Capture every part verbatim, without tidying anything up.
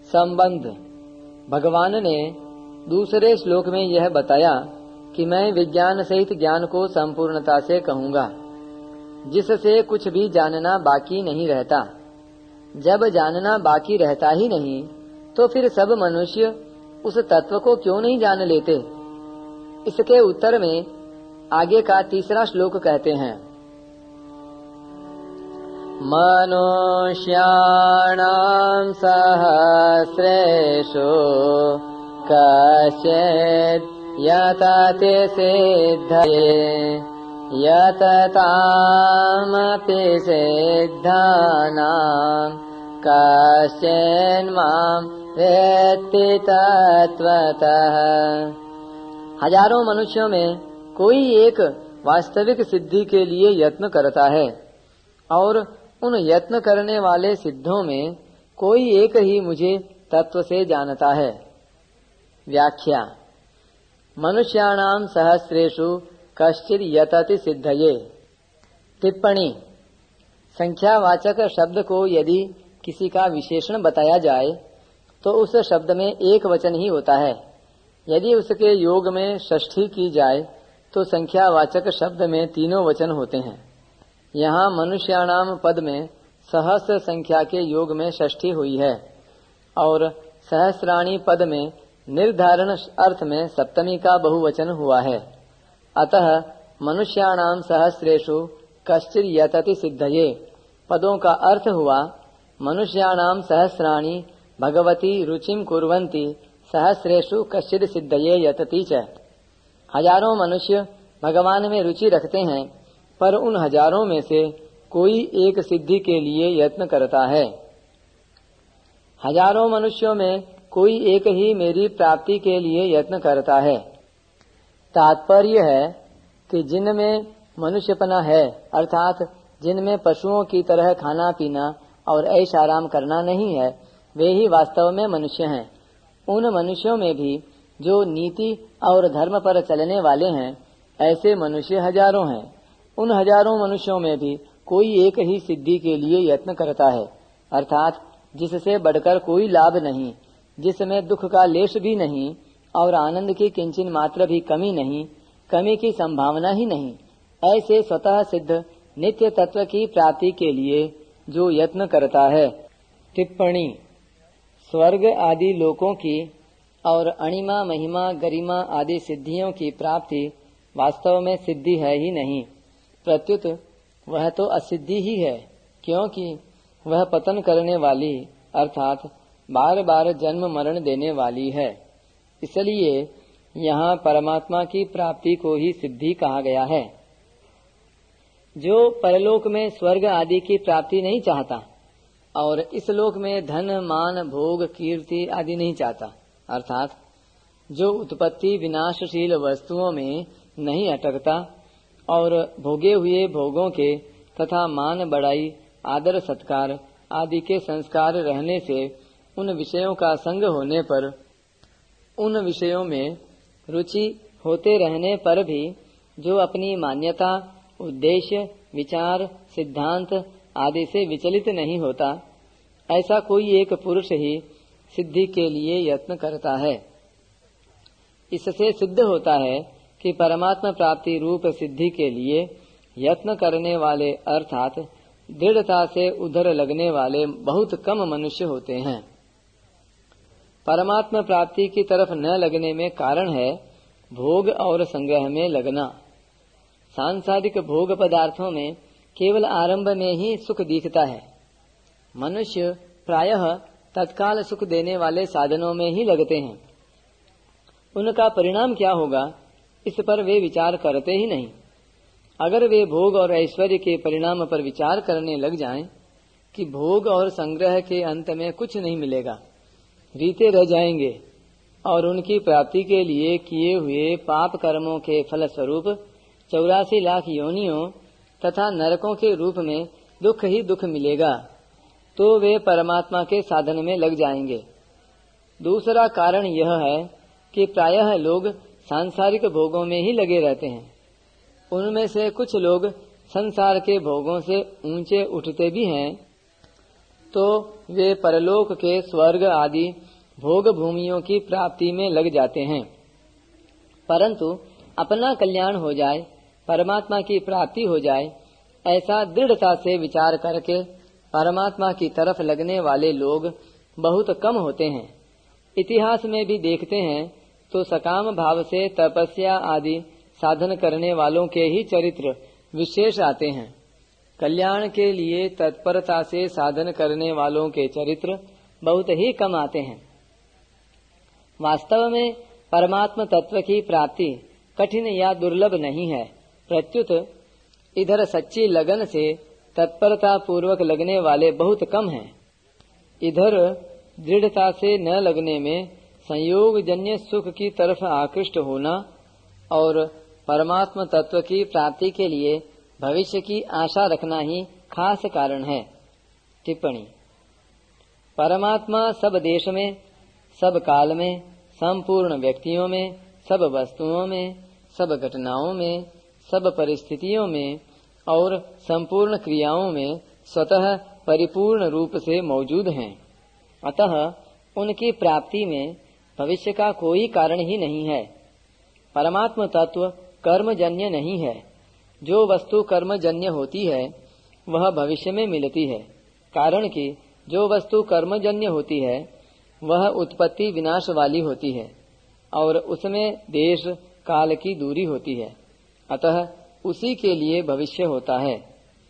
संबंध। भगवान ने दूसरे श्लोक में यह बताया कि मैं विज्ञान सहित ज्ञान को संपूर्णता से कहूँगा, जिससे कुछ भी जानना बाकी नहीं रहता। जब जानना बाकी रहता ही नहीं, तो फिर सब मनुष्य उस तत्व को क्यों नहीं जान लेते। इसके उत्तर में आगे का तीसरा श्लोक कहते हैं, मनुष्याणां सहस्रेषु कश्चित् यतते सिद्धये यततामपि सिद्धानां कश्चिन्मां वेत्ति तत्त्वतः। हजारों मनुष्यों में कोई एक वास्तविक सिद्धि के लिए यत्न करता है और उन यत्न करने वाले सिद्धों में कोई एक ही मुझे तत्व से जानता है। व्याख्या। मनुष्याणाम सहस्रेषु कश्चित् यतति सिद्धये। टिप्पणी। संख्यावाचक शब्द को यदि किसी का विशेषण बताया जाए तो उस शब्द में एक वचन ही होता है। यदि उसके योग में षष्ठी की जाए तो संख्यावाचक शब्द में तीनों वचन होते हैं। यहाँ मनुष्याणाम पद में सहस्र संख्या के योग में षष्ठी हुई है और सहस्राणी पद में निर्धारण अर्थ में सप्तमी का बहुवचन हुआ है। अतः मनुष्याणाम सहस्रेषु कश्चित् यतति सिद्धये पदों का अर्थ हुआ, मनुष्याणाम सहस्राणि भगवती रुचिम कुर्वन्ति सहस्रेषु कश्चित् सिद्धये यतति च। हजारों मनुष्य भगवान में रुचि रखते हैं, पर उन हजारों में से कोई एक सिद्धि के लिए यत्न करता है। हजारों मनुष्यों में कोई एक ही मेरी प्राप्ति के लिए यत्न करता है। तात्पर्य है कि जिनमें मनुष्यपना है, अर्थात जिनमें पशुओं की तरह खाना पीना और ऐश आराम करना नहीं है, वे ही वास्तव में मनुष्य हैं। उन मनुष्यों में भी जो नीति और धर्म पर चलने वाले हैं, ऐसे मनुष्य हजारों हैं। उन हजारों मनुष्यों में भी कोई एक ही सिद्धि के लिए यत्न करता है, अर्थात जिससे बढ़कर कोई लाभ नहीं, जिसमें दुख का लेश भी नहीं और आनंद की किंचिन मात्र भी कमी नहीं, कमी की संभावना ही नहीं, ऐसे स्वतः सिद्ध नित्य तत्व की प्राप्ति के लिए जो यत्न करता है। टिप्पणी। स्वर्ग आदि लोकों की और अणिमा महिमा गरिमा आदि सिद्धियों की प्राप्ति वास्तव में सिद्धि है ही नहीं, प्रत्युत वह तो असिद्धि ही है, क्योंकि वह पतन करने वाली अर्थात बार बार जन्म मरण देने वाली है। इसलिए यहाँ परमात्मा की प्राप्ति को ही सिद्धि कहा गया है। जो परलोक में स्वर्ग आदि की प्राप्ति नहीं चाहता और इस लोक में धन मान भोग कीर्ति आदि नहीं चाहता, अर्थात जो उत्पत्ति विनाशशील वस्तुओं में नहीं अटकता और भोगे हुए भोगों के तथा मान बढ़ाई आदर सत्कार आदि के संस्कार रहने से उन विषयों का संग होने पर, उन विषयों में रुचि होते रहने पर भी जो अपनी मान्यता उद्देश्य विचार सिद्धांत आदि से विचलित नहीं होता, ऐसा कोई एक पुरुष ही सिद्धि के लिए यत्न करता है। इससे सिद्ध होता है कि परमात्मा प्राप्ति रूप सिद्धि के लिए यत्न करने वाले अर्थात दृढ़ता से उधर लगने वाले बहुत कम मनुष्य होते हैं। परमात्मा प्राप्ति की तरफ न लगने में कारण है भोग और संग्रह में लगना। सांसारिक भोग पदार्थों में केवल आरंभ में ही सुख दिखता है। मनुष्य प्रायः तत्काल सुख देने वाले साधनों में ही लगते हैं। उनका परिणाम क्या होगा, इस पर वे विचार करते ही नहीं। अगर वे भोग और ऐश्वर्य के परिणाम पर विचार करने लग जाएं कि भोग और संग्रह के अंत में कुछ नहीं मिलेगा, रीते रह जाएंगे और उनकी प्राप्ति के लिए किए हुए पाप कर्मों के फल स्वरूप चौरासी लाख योनियों तथा नरकों के रूप में दुख ही दुख मिलेगा, तो वे परमात्मा के साधन में लग जाएंगे। दूसरा कारण यह है कि प्रायः लोग सांसारिक भोगों में ही लगे रहते हैं। उनमें से कुछ लोग संसार के भोगों से ऊंचे उठते भी हैं, तो वे परलोक के स्वर्ग आदि भोग भूमियों की प्राप्ति में लग जाते हैं। परंतु अपना कल्याण हो जाए, परमात्मा की प्राप्ति हो जाए, ऐसा दृढ़ता से विचार करके परमात्मा की तरफ लगने वाले लोग बहुत कम होते हैं। इतिहास में भी देखते हैं तो सकाम भाव से तपस्या आदि साधन करने वालों के ही चरित्र विशेष आते हैं। कल्याण के लिए तत्परता से साधन करने वालों के चरित्र बहुत ही कम आते हैं। वास्तव में परमात्म तत्व की प्राप्ति कठिन या दुर्लभ नहीं है, प्रत्युत इधर सच्ची लगन से तत्परता पूर्वक लगने वाले बहुत कम हैं। इधर दृढ़ता से न लगने में संयोग जन्य सुख की तरफ आकृष्ट होना और परमात्म तत्व की प्राप्ति के लिए भविष्य की आशा रखना ही खास कारण है। टिप्पणी। परमात्मा सब देश में, सब काल में, संपूर्ण व्यक्तियों में, सब वस्तुओं में, सब घटनाओं में, सब परिस्थितियों में और संपूर्ण क्रियाओं में स्वतः परिपूर्ण रूप से मौजूद हैं। अतः उनकी प्राप्ति में भविष्य का कोई कारण ही नहीं है। परमात्म तत्व कर्मजन्य नहीं है। जो वस्तु कर्मजन्य होती है वह भविष्य में मिलती है, कारण कि जो वस्तु कर्मजन्य होती है वह उत्पत्ति विनाश वाली होती है और उसमें देश काल की दूरी होती है। अतः उसी के लिए भविष्य होता है।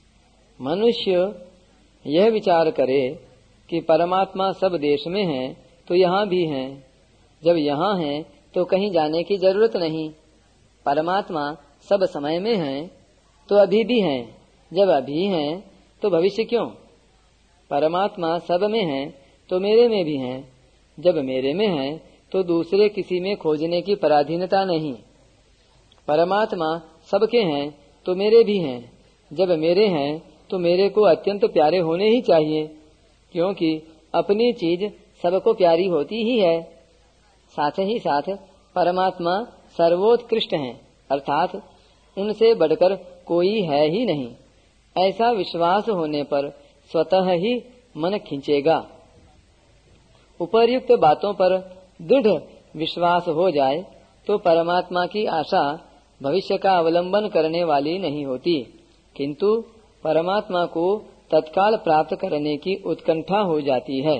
मनुष्य यह विचार करे कि परमात्मा सब देश में है तो यहाँ भी है, जब यहाँ है तो कहीं जाने की जरूरत नहीं। परमात्मा सब समय में है तो अभी भी है, जब अभी है तो भविष्य क्यों। परमात्मा सब में है तो मेरे में भी है, जब मेरे में है तो दूसरे किसी में खोजने की पराधीनता नहीं। परमात्मा सबके हैं तो मेरे भी हैं, जब मेरे हैं तो मेरे को अत्यंत प्यारे होने ही चाहिए, क्योंकि अपनी चीज सबको प्यारी होती ही है। साथ ही साथ परमात्मा सर्वोत्कृष्ट हैं, अर्थात उनसे बढ़कर कोई है ही नहीं। ऐसा विश्वास होने पर स्वतः ही मन खींचेगा। उपर्युक्त बातों पर दृढ़ विश्वास हो जाए तो परमात्मा की आशा भविष्य का अवलंबन करने वाली नहीं होती, किंतु परमात्मा को तत्काल प्राप्त करने की उत्कंठा हो जाती है।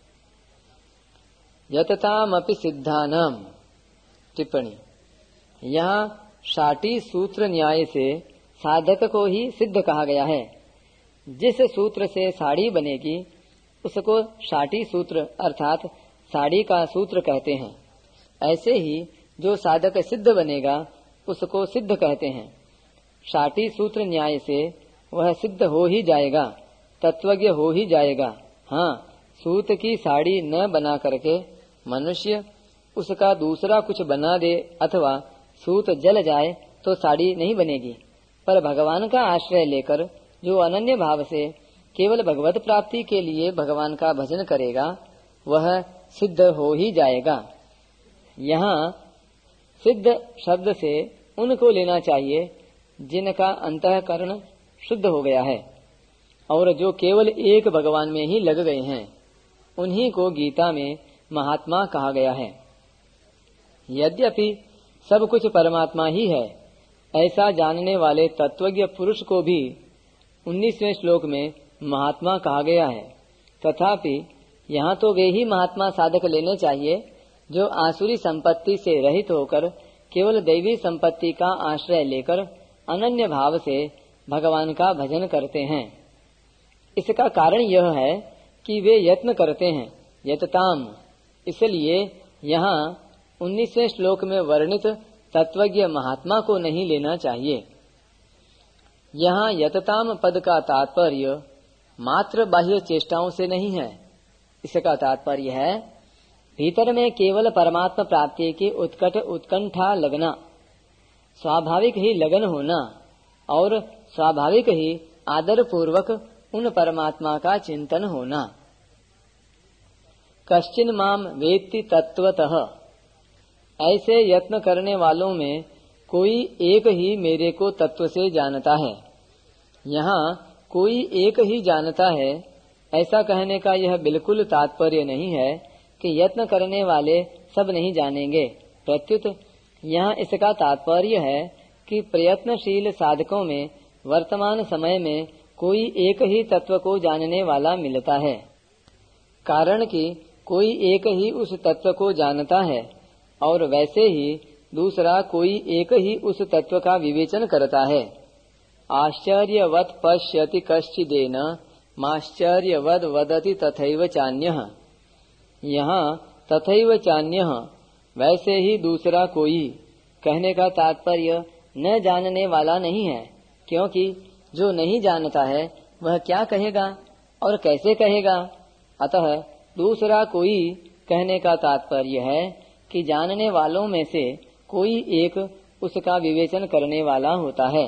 यततामपि सिद्धानाम। टिप्पणी। यहाँ षाटी सूत्र न्याय से साधक को ही सिद्ध कहा गया है। जिस सूत्र से साड़ी बनेगी उसको षाटी सूत्र अर्थात साड़ी का सूत्र कहते हैं। ऐसे ही जो साधक सिद्ध बनेगा उसको सिद्ध कहते हैं। षाटी सूत्र न्याय से वह सिद्ध हो ही जाएगा, तत्वज्ञ हो ही जाएगा। हाँ, सूत की साड़ी न बना करके मनुष्य उसका दूसरा कुछ बना दे अथवा सूत जल जाए तो साड़ी नहीं बनेगी, पर भगवान का आश्रय लेकर जो अनन्य भाव से केवल भगवत प्राप्ति के लिए भगवान का भजन करेगा वह सिद्ध हो ही जाएगा। यहाँ सिद्ध शब्द से उनको लेना चाहिए जिनका अंतःकरण शुद्ध हो गया है और जो केवल एक भगवान में ही लग गए हैं, उन्हीं को गीता में महात्मा कहा गया है। यद्यपि सब कुछ परमात्मा ही है, ऐसा जानने वाले तत्वज्ञ पुरुष को भी उन्नीसवें श्लोक में महात्मा कहा गया है। तथापि यहाँ तो वे ही महात्मा साधक लेने चाहिए जो आसुरी संपत्ति से रहित होकर केवल दैवी संपत्ति का आश्रय लेकर अनन्य भाव से भगवान का भजन करते हैं। इसका कारण यह है कि वे यत्न करते हैं, यतताम। इसलिए यहाँ उन्नीसवें श्लोक में वर्णित तत्वज्ञ महात्मा को नहीं लेना चाहिए। यहाँ यतताम पद का तात्पर्य मात्र बाह्य चेष्टाओं से नहीं है। इसका तात्पर्य है भीतर में केवल परमात्मा प्राप्ति की उत्कट उत्कंठा लगना, स्वाभाविक ही लगन होना और स्वाभाविक ही आदर पूर्वक उन परमात्मा का चिंतन होना। कश्चिन माम वेत्ति तत्वतः। ऐसे यत्न करने वालों में कोई एक ही मेरे को तत्व से जानता है। यहाँ कोई एक ही जानता है, ऐसा कहने का यह बिल्कुल तात्पर्य नहीं है कि यत्न करने वाले सब नहीं जानेंगे। प्रत्युत यहाँ इसका तात्पर्य है कि प्रयत्नशील साधकों में वर्तमान समय में कोई एक ही तत्व को जानने वाला मिलता है, कारण कि कोई एक ही उस तत्व को जानता है और वैसे ही दूसरा कोई एक ही उस तत्व का विवेचन करता है। आश्चर्यवत् पश्यति कश्चिदेन माश्चर्यवद वदति तथैव चान्यः। यहाँ तथैव चान्यः वैसे ही दूसरा कोई कहने का तात्पर्य न जानने वाला नहीं है, क्योंकि जो नहीं जानता है वह क्या कहेगा और कैसे कहेगा। अतः दूसरा कोई कहने का तात्पर्य है कि जानने वालों में से कोई एक उसका विवेचन करने वाला होता है।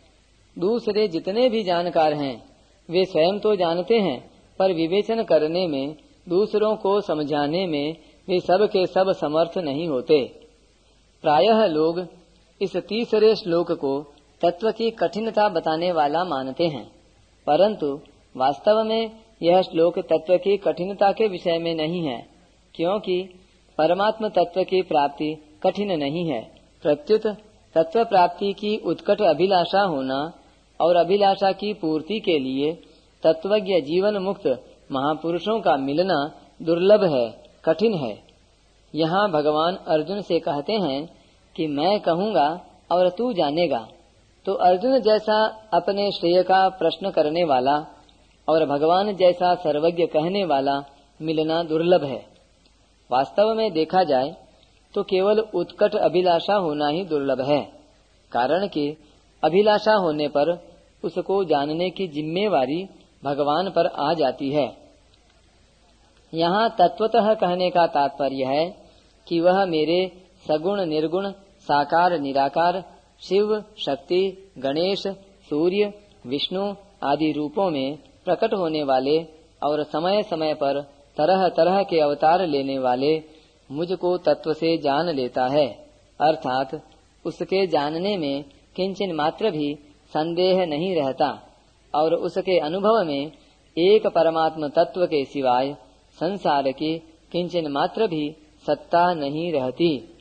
दूसरे जितने भी जानकार हैं वे स्वयं तो जानते हैं, पर विवेचन करने में, दूसरों को समझाने में वे सब के सब समर्थ नहीं होते। प्रायः लोग इस तीसरे श्लोक को तत्व की कठिनता बताने वाला मानते हैं, परंतु वास्तव में यह श्लोक तत्व की कठिनता के विषय में नहीं है, क्योंकि परमात्म तत्व की प्राप्ति कठिन नहीं है। प्रत्युत तत्व प्राप्ति की उत्कट अभिलाषा होना और अभिलाषा की पूर्ति के लिए तत्वज्ञ जीवन मुक्त महापुरुषों का मिलना दुर्लभ है, कठिन है। यहाँ भगवान अर्जुन से कहते हैं कि मैं कहूँगा और तू जानेगा। तो अर्जुन जैसा अपने श्रेय का प्रश्न करने वाला और भगवान जैसा सर्वज्ञ कहने वाला मिलना दुर्लभ है। वास्तव में देखा जाए तो केवल उत्कट अभिलाषा होना ही दुर्लभ है, कारण कि अभिलाषा होने पर उसको जानने की जिम्मेवारी भगवान पर आ जाती है। यहाँ तत्वतः कहने का तात्पर्य है कि वह मेरे सगुण निर्गुण साकार निराकार शिव शक्ति गणेश सूर्य विष्णु आदि रूपों में प्रकट होने वाले और समय समय पर तरह तरह के अवतार लेने वाले मुझको तत्व से जान लेता है, अर्थात उसके जानने में किंचन मात्र भी संदेह नहीं रहता और उसके अनुभव में एक परमात्म तत्व के सिवाय संसार की किंचन मात्र भी सत्ता नहीं रहती।